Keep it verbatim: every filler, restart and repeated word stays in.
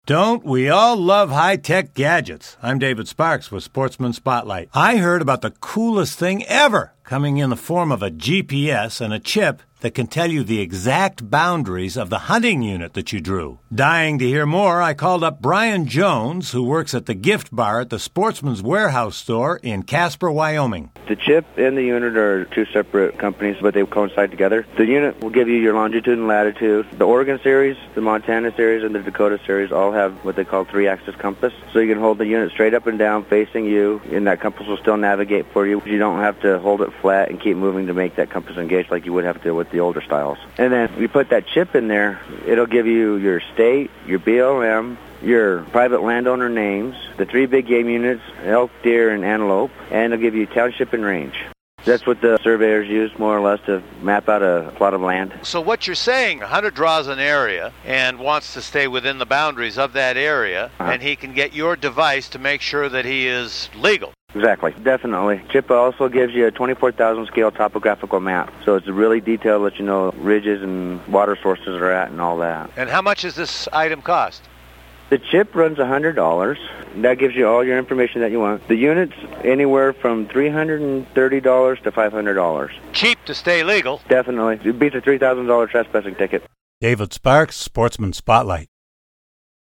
Don't we all love high-tech gadgets? I'm David Sparks with Sportsman Spotlight. I heard about the coolest thing ever coming in the form of a G P S and a chip that can tell you the exact boundaries of the hunting unit that you drew. Dying to hear more, I called up Brian Jones, who works at the gift bar at the Sportsman's Warehouse store in Casper, Wyoming. The chip and the unit are two separate companies, but they coincide together. The unit will give you your longitude and latitude. The Oregon series, the Montana series, and the Dakota series all have what they call three-axis compass. So you can hold the unit straight up and down facing you, and that compass will still navigate for you. You don't have to hold it flat and keep moving to make that compass engage like you would have to with the older styles. And then you put that chip in there, it'll give you your state, your B L M, your private landowner names, the three big game units, elk, deer, and antelope, and it'll give you township and range. That's what the surveyors use, more or less, to map out a plot of land. So what you're saying, a hunter draws an area and wants to stay within the boundaries of that area, uh-huh. and he can get your device to make sure that he is legal. Exactly, definitely. CHIPA also gives you a twenty-four thousand scale topographical map, so it's really detailed, let you know ridges and water sources are at and all that. And how much does this item cost? The chip runs one hundred dollars. That gives you all your information that you want. The unit's anywhere from three hundred thirty dollars to five hundred dollars. Cheap to stay legal. Definitely. It beats a three thousand dollars trespassing ticket. David Sparks, Sportsman Spotlight.